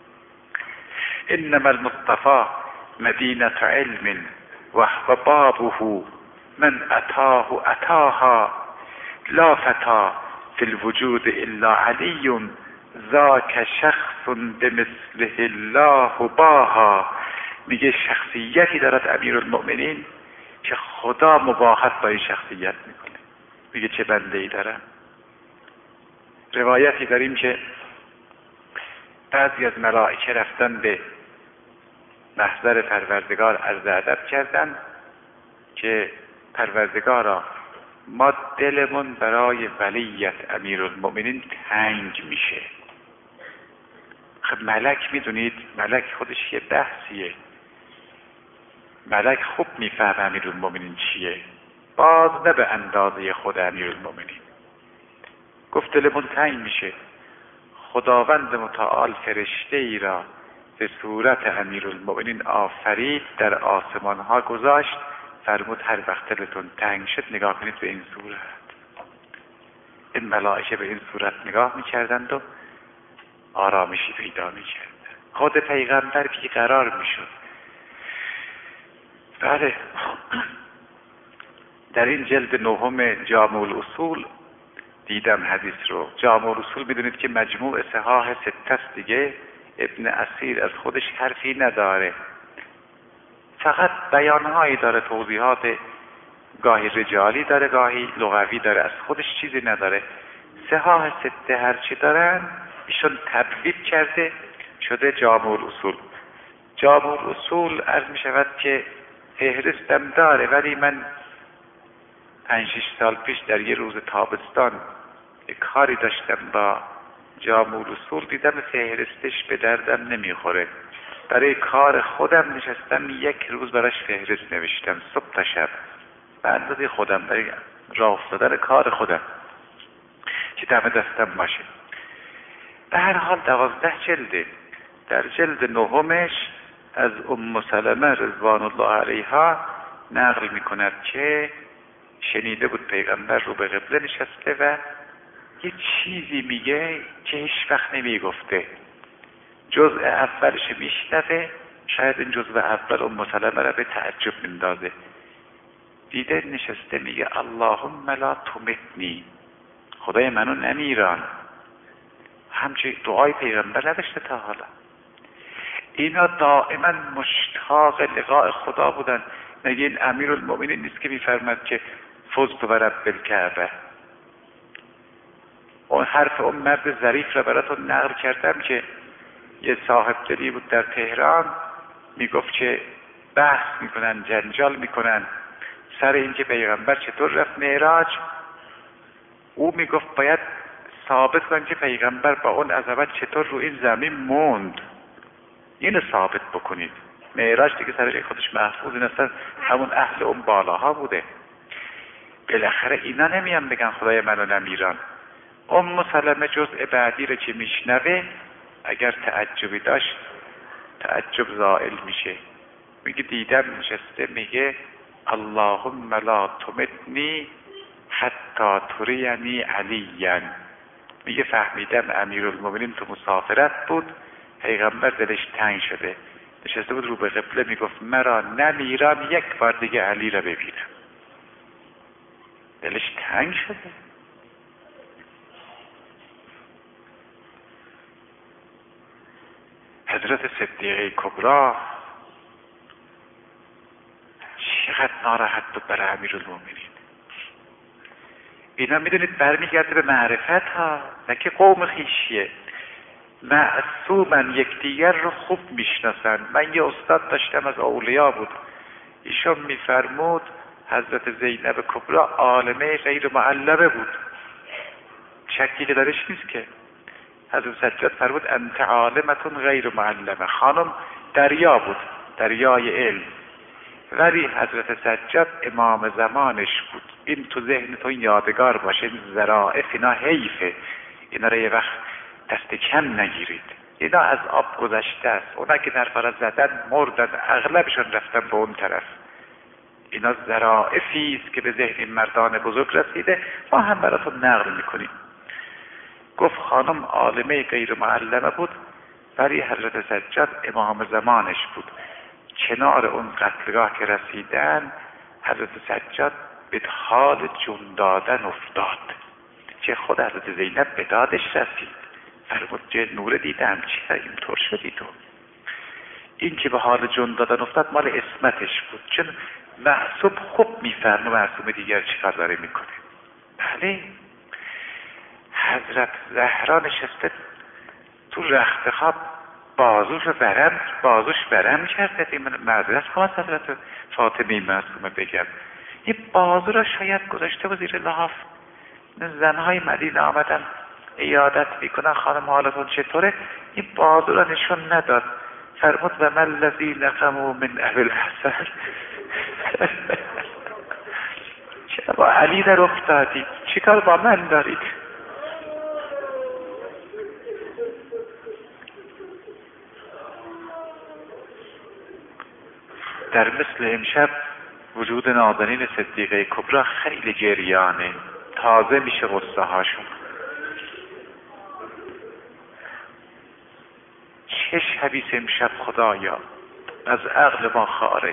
انما المصطفى مدینه علم و بابه من اتاه اتاها لا فتا فی الوجود الا علی ذاک شخص بمثله الله باها. میگه شخصیتی دارد امیرالمؤمنین که خدا مباهات با این شخصیت میکنه. میگه چه بنده ای دارم. روایتی داریم که بعضی از ملائکه رفتن به محضر پروردگار عرض ادب کردن که پروردگارا ما دلمون برای ولیت امیرالمؤمنین تنگ میشه. خب ملک میدونید ملک خودش یه بحثیه. ملک خوب میفهم امیرالمؤمنین چیه، باز نه به اندازه خود امیرالمؤمنین. گفت دلمون تنگ میشه. خداوند متعال فرشته ای را به صورت امیرالمؤمنین آفرید، در آسمان ها گذاشت، فرمود هر وقت دلتون تنگ شد نگاه کنید به این صورت. این ملائکه به این صورت نگاه میکردند و آرامشی پیدا میکردند. خود پیغمبر بیقرار میشد. بله، در این جلد نهم جامع الاصول دیدم حدیث رو. جامع الاصول میدونید که مجموع صحاح ستة است دیگه. ابن اسیر از خودش حرفی نداره، فقط بیانهایی داره، توضیحات گاهی رجالی داره گاهی لغوی داره، از خودش چیزی نداره. صحاح سته هرچی دارن ایشون تبویب کرده شده جامع الاصول. جامع الاصول عرض می شود که فهرستم داره، ولی من پنج شش سال پیش در یه روز تابستان یک کاری داشتم با جامع الاصول، دیدم فهرستش به دردم نمیخوره. برای کار خودم نشستم یک روز براش فهرست نوشتم صبح تا شب، به اندازه خودم، برای راه افتادن کار خودم که دم دستم باشه. به هر حال دوازده جلده. در جلد نهمش از ام سلمه رضوان الله علیها نقل میکند که شنیده بود پیغمبر رو به قبله نشسته و یه چیزی میگه که هیچ وقت نمیگفته. جزء اولش میشنوه، شاید این جزء اول ام سلمه را به تعجب میندازه. دیده نشسته میگه اللهم لا تمتنی، خدای منو نمیران. همچه دعای پیغمبر نداشته تا حالا. اینا دائما مشتاق لقاء خدا بودن. نگه این امیر المؤمنین نیست که میفرمد که فزت و رب الکعبه؟ اون حرف اون مرد ظریف را براتون نقل کردم که یه صاحب دلی بود در تهران، میگفت که بحث میکنن، جنجال میکنن سر اینکه پیغمبر چطور رفت معراج. او میگفت باید ثابت کن که پیغمبر با اون عظمت چطور رو این زمین موند. اینو ثابت بکنید. معراج دیگه سر خودش محفوظ، این اصلا همون اهل اون بالاها بوده. بالاخره اینا نمیان بگن خدای منو نمیران. ام سلمه جزء بعدی رو که میشنوه اگر تعجبی داشت تعجب زائل میشه. میگه دیدم نشسته میگه اللهم لا تمتنی حتی ترینی علیاً. میگه فهمیدم امیرالمومنین تو مسافرت بود، پیغمبر دلش تنگ شده، نشسته بود رو به قبله میگفت مرا نمیران، یک بار دیگه علی را ببینم. دلش تنگ شده. حضرت صدیقه کبری چقدر ناراحت بود برای امیرالمومنین. اینا میدونید برمیگرده به معرفت ها، نه که قوم خیشیه. معصومن، یکدیگر رو خوب میشناسن. من یه استاد داشتم از اولیا بود، ایشون میفرمود حضرت زینب کبری عالمه غیر معلمه بود، شکی که درش نیست که. حضرت سجاد فرمود انت عالمتون غیر معلمه. خانم دریا بود، دریای علم، ولی حضرت سجاد امام زمانش بود. این تو ذهنتون یادگار باشه. این ظرائف اینا حیفه، اینا رو یه وقت دست کم نگیرید. اینا از آب گذشته است. اونا که در فرا زدن مردن، اغلبشون رفتن به اون طرف. اینا ظرائفی است که به ذهن این مردان بزرگ رسیده، ما هم براتون نقل میکنیم. گفت خانم عالمه غیر معلمه بود، ولی حضرت سجاد امام زمانش بود. کنار اون قتلگاه که رسیدن حضرت سجاد به حال جون دادن افتاد، که خود حضرت زینب به دادش رسید. فرمود چه نور دیدم، چه اینطور شدی تو؟ این که به حال جون دادن افتاد مال اسمتش بود، چون معصوم خوب میفرمه معصوم دیگر چی کار داره میکنه. بله، حضرت زهرا نشسته تو رخت خواب، بازوش برم بازوش برم کرده. من معذرت خواهم حضرت فاطمه معصومه بگم، یه بازو را شاید گذاشته بود زیر لحاف. زنهای مدینه آمدن عیادت میکنن، خانم حالتون چطوره؟ این بازو را نشون نداد. فرمود و من الذی نقموا من اهل الحسن. چرا با علی در افتادی؟ چی کار با من دارید؟ در مثل امشب وجود نازنین صدیقه کبری خیلی گریانه، تازه میشه غصه هاشون. چه شبیه امشب خدایا، از عقل ما خارج.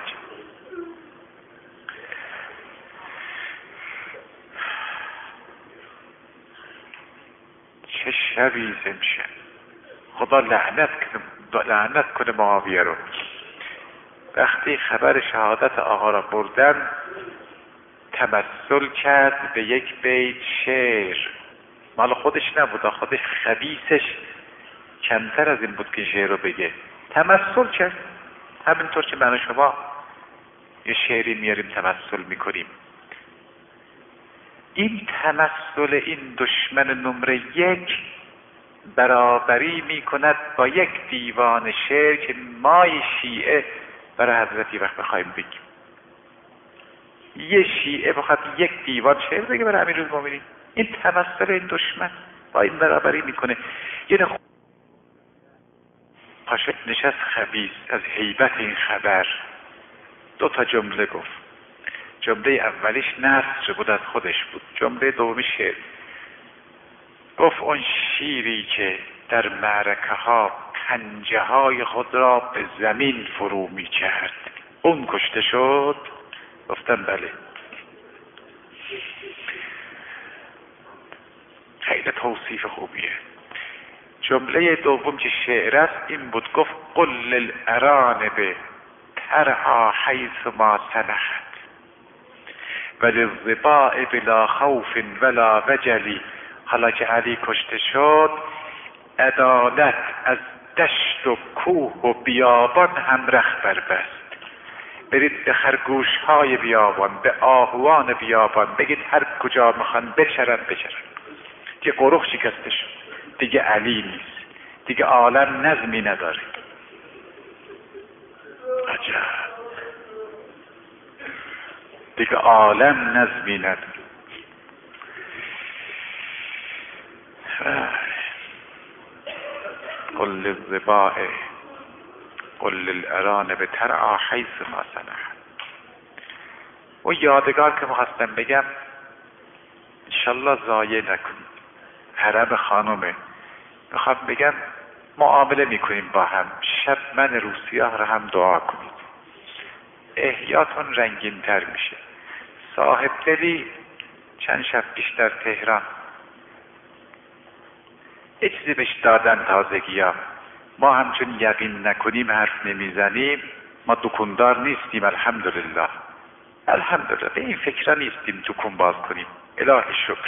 چه شبیه امشب. خدا لعنت کنه لعنت کنه معاویه رو. وقتی خبر شهادت آقا را بردن تمثل کرد به یک بیت شعر. مال خودش نبود، خودش خبیثش کمتر از این بود که شعر رو بگه. تمثل کرد، همینطور که من و شما یه شعری میاریم تمثل میکنیم. این تمثل این دشمن نمره یک برابری میکند با یک دیوان شعر که مای شیعه برای حضرتی وقت بخوایم بگیم. یه شیعه بخواد یک دیوان شعر بگه برای امیرالمومنین، این تمثل این دشمن با این برابری میکنه. یه پاشا نشست خبیث از هیبت این خبر دو تا جمله گفت. جمله اولیش نثر بود، از خودش بود. جمله دومی شعر. گفت اون شیری که در معرکه ها پنجه های خود را به زمین فرو می کرد اون کشته شد؟ گفتم بله. خیلی توصیف خوبیه. جمله دوم که شعر است این بود، گفت قل للارانب ترعی حیث ما سنحت وللظباء بلا خوف ولا وجلی. حالا که علی کشته شد عدالت از دشت و کوه و بیابان هم رخ بربست. برید به خرگوش های بیابان، به آهوان بیابان بگید هر کجا میخوان بچرن بچرن. دیگه قروخ شکسته شد، دیگه علی نیست، دیگه عالم نظمی نداره. عجب، دیگه عالم نظمی نداره. قل للظباء قل للارانب ترعی حیث ما سنحت. و یادگار که میخواستم بگم انشالله ضایع نکنید. حرم خانومه، میخوام بگم معامله میکنیم با هم. شب من روسیاه را هم دعا کنید، احیاتون رنگین تر میشه. صاحب دلی چند شب پیش در تهران یه چیزی بهش دادن تازگی ها. ما همچون یقین نکنیم حرف نمیزنیم. ما دکوندار نیستیم الحمدلله. الحمدلله به این فکر نیستیم دکون باز کنیم. الهی شکر.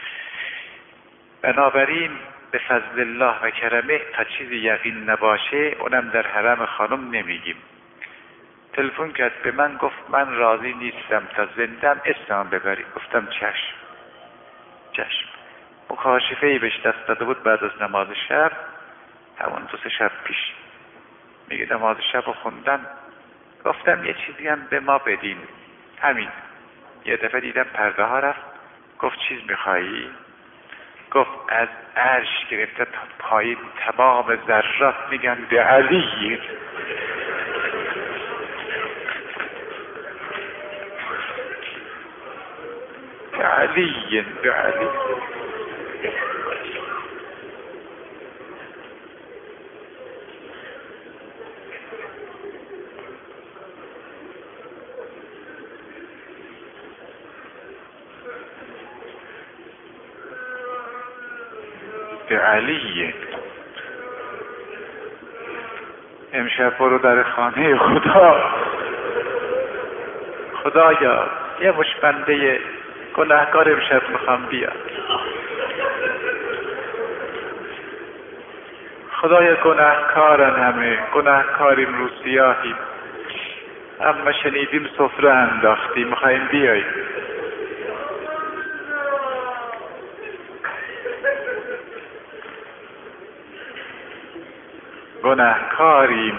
بنابراین به فضل الله و کرمه تا چیزی یقین نباشه اونم در حرم خانم نمیگیم. تلفن کرد به من، گفت من راضی نیستم تا زندم اسمم ببری. گفتم چشم چشم. مکاشفه ای بهش دست داده بود بعد از نماز شب، همون دو سه شب پیش. میگه نماز شب رو خوندم، گفتم یه چیزی هم به ما بدین. همین یه دفعه دیدم پرده ها رفت. گفت چیز میخوایی؟ گفت از عرش گرفته تا پایین تمام ذرات میگن به علی. به علی به علی. به علیه. امشب برو در خانه خدا. خدایا یه مش بنده گناهکار امشب میخوام بیاد. خدایا گناهکارن، همه گناهکاریم، رو سیاهیم، اما شنیدیم سفره انداختیم میخواییم بیاییم. گناهکاریم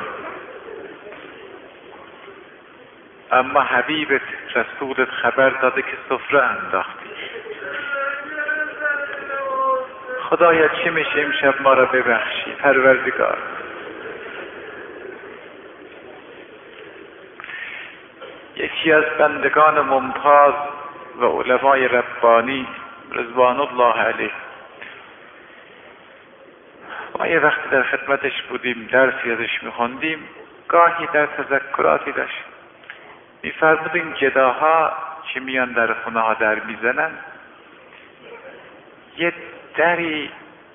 اما حبیبت رسولت خبر داده که سفره انداختی. خدایا چی میشه امشب ما را ببخشی پروردگار. یکی از بندگان ممتاز و علمای ربانی رضوان الله علیه ما یه وقتی در خدمتش بودیم، درسی ازش میخوندیم، گاهی در تذکراتی داشت میفرمود این گداها که میان در خونه ها در میزنن، یه دری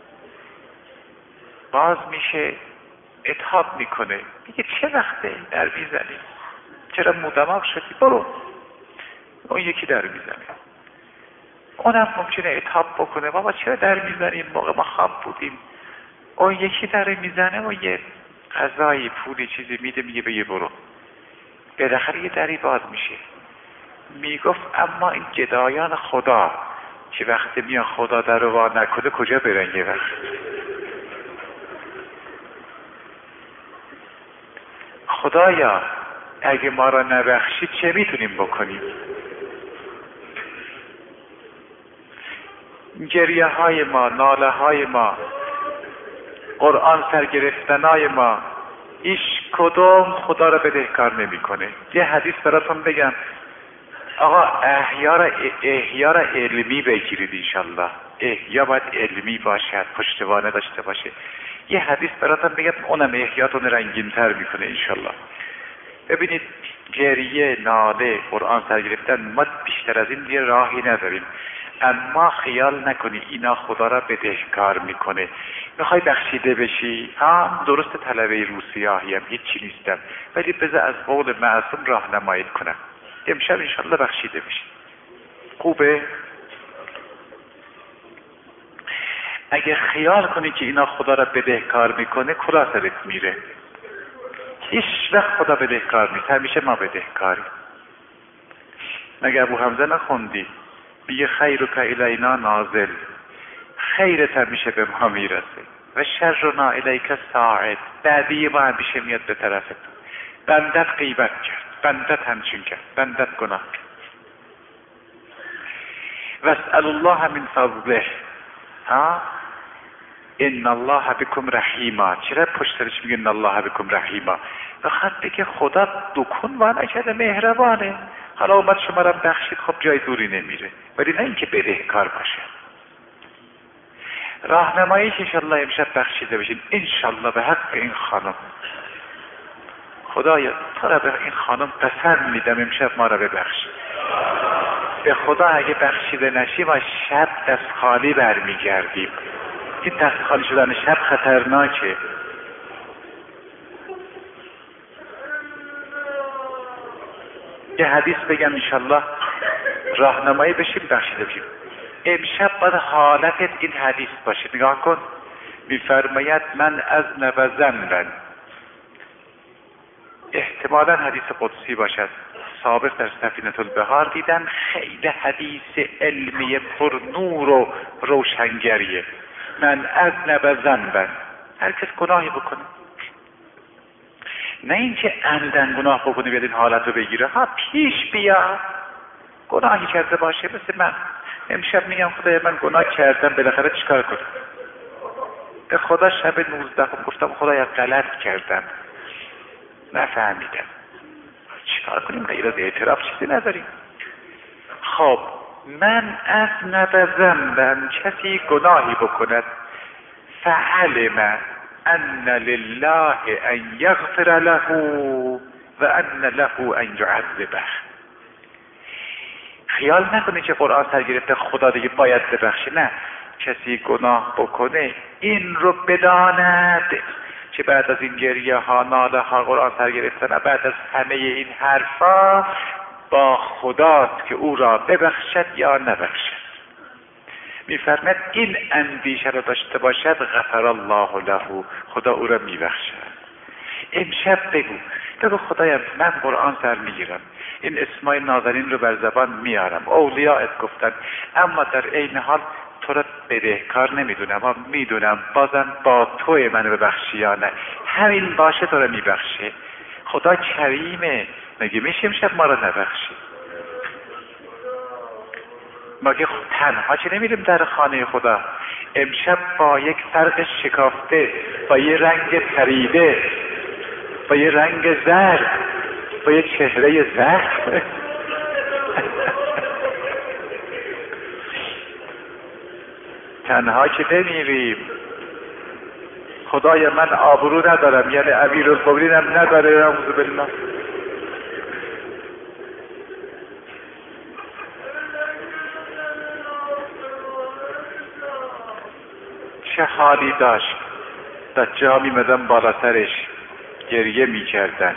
باز میشه اتحاب میکنه، میگه چه وقته در میزنی؟ چرا مودماغ شدی؟ برو. اون یکی در میزنه، اونم ممکنه اتحاب بکنه، بابا چرا در میزنی؟ موقع ما خواب بودیم. اون یکی در میزنه و یه غذایی پولی چیزی میده، میگه بگه برو. بالاخره یه دری باز میشه. میگفت اما این گدایان خدا که وقتی میان خدا در رو وا نکنه کجا برن یه وقت؟ خدایا اگه ما را نبخشی چه میتونیم بکنیم؟ گریه های ما، ناله های ما، قرآن سرگرفتنای ما، هیچ کدوم خدا را بدهکار نمیکنه. یه حدیث براتون بگم، آقا احیا را احیا را علمی بگیرید انشالله. احیا باید علمی باشد، پشتوانه داشته باشه. یه حدیث براتون بگم، اونم احیاتون رنگین تر میکنه انشالله. ببینید گریه، ناله، قرآن سرگرفتن، ما بیشتر از این دیگه راهی نداریم. اما خیال نکنی اینا خدا را بدهکار میکنه. میخوای بخشیده بشی؟ ها درست طلبه روسیاهی هم هیچی نیستم، ولی بذار از قول معصوم راهنمایی کنم. امشب انشالله بخشیده بشی. خوبه؟ اگه خیال کنی که اینا خدا را بدهکار میکنه، کلا سرت میره. هیچ وقت خدا بدهکار نیست، همیشه ما بدهکاری. مگه ابو حمزه نخوندی؟ بیه خیرک الینا نازل، خیرت همیشه به ما میرسه و شرنا الیک ساعد، بعدی ما همیشه میاد به طرفت. بندت غیبت کرد، بندت همچین کرد، بندت گناه کرد. واسأل الله من فضله، ها ان الله بكم رحیما. چرا پشت سرش میگه ان الله بكم رحیما؟ بخاطر بگه خدا دکون و نکرده، مهربانه. حالا اومد شما را بخشید، خب جای دوری نمیره، ولی نه اینکه بدهکار باشه. راهنماییش انشالله امشب بخشیده بشین انشالله به حق این خانم. خدایا تو را به این خانم قسم میدم امشب ما را ببخش. به خدا اگه بخشیده نشی ما شب دست خالی برمیگردیم. این دست خالی شدن شب خطرناکه. یه حدیث بگم انشالله راهنمایی بشیم بخشیده بشیم. امشب باید حالتت این حدیث باشه. نگاه کن، میفرماید من از نبزنبن، احتمالا حدیث قدسی باشد، ثابت در سفینة البحار دیدم. خیلی حدیث علمی پر نور و روشنگریه. من از نبزنبن، هر کس گناهی بکنه، نه اینکه عمدن گناه بکنه بیاد این حالت رو بگیره، ها پیش بیا گناهی کرده باشه. مثل من امشب میگم خدای من گناه کردم، بالاخره چیکار کنم؟ به خدا شب نوزدهم گفتم خدایا غلط کردم، نفهمیدم، چیکار کنیم؟ غیر از اعتراف چیزی نداریم. خب من از نبزنبن، کسی گناهی بکند، فعلم ان لله ان یغفر له و ان له ان یعذبه. خیال نکنی که قرآن سرگرفته خدا دیگه باید ببخشه، نه. کسی گناه بکنه این رو بداند که بعد از این گریه ها، ناله ها، قرآن سرگرفتن، بعد از همه این حرفا با خداست که او را ببخشد یا نبخشد. میفرماید این اندیشه را داشته باشد، غفر الله له، خدا او را میبخشد. امشب بگو بگو خدایا من قرآن سر میگیرم، این اسمای نازنین رو بر زبان میارم، اولیاءت گفتن، اما در عین حال تو را بدهکار نمیدونم، اما میدونم بازم با توی منو ببخشی یا نه. همین باشه تو را میبخشه. خدا کریمه، مگه میشه امشب ما را نبخشی؟ مگه تنها چه نمیریم در خانه خدا؟ امشب با یک فرق شکافته، با یه رنگ پریده، با یه رنگ زرد، با یه چهره زرد تنها که نمیریم. خدای من آبرو ندارم، یعنی امیرالمومنین هم نداره. نعوذ بالله. چه حالی داشت. بچه ها میمدن بالا سرش گریه میکردن.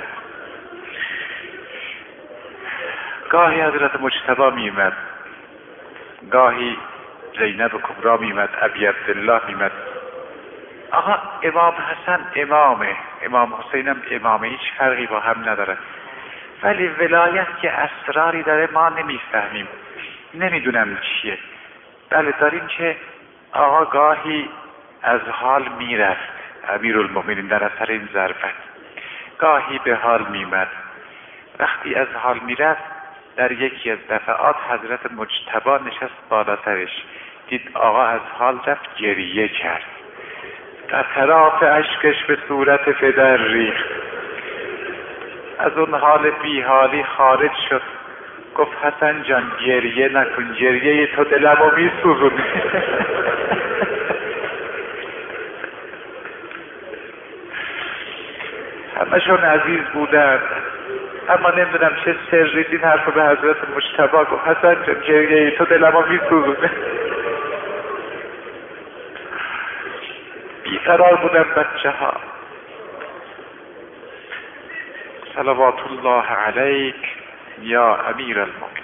گاهی حضرت مجتبی میمد، گاهی زینب کبرا میمد، ابی عبدالله میمد. آقا امام حسن امامه، امام حسین هم امامه، هیچ فرقی با هم نداره، ولی ولایت که اسراری داره ما نمیفهمیم، نمیدونم چیه. بله داریم که آقا گاهی از حال میرفت امیرالمومنین در اثر این ضربت، گاهی به حال میمد. وقتی از حال میرفت در یکی از دفعات حضرت مجتبی نشست بالا سرش، دید آقا از حال رفت، گریه کرد، قطرات اشکش به صورت پدر ریخت. از اون حال بی حالی خارج شد، گفت حسن جان گریه نکن، گریه تو دلمو میسوزونه. همشون عزیز بودن، اما نمیدونم چه سری این حرف به حضرت مجتبی گفت، حسن جان گریه تو دلمو میسوزونه. بیقرار بودن بچه ها. صلوات الله علیک یا امیر المؤمنین.